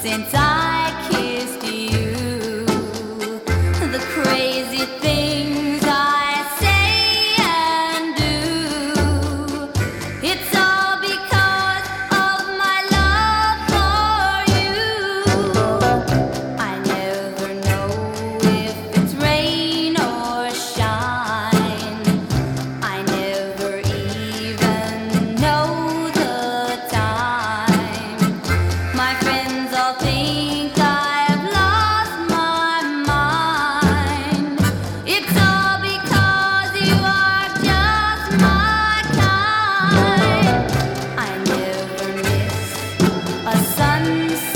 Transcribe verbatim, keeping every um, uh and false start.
since I kissed you. The crazy things I say and do, it's all because of my love for you. I never know if it's rain or shine. I never even know the time. My friends all think I've lost my mind. It's all because you are just my kind. I never miss a sunset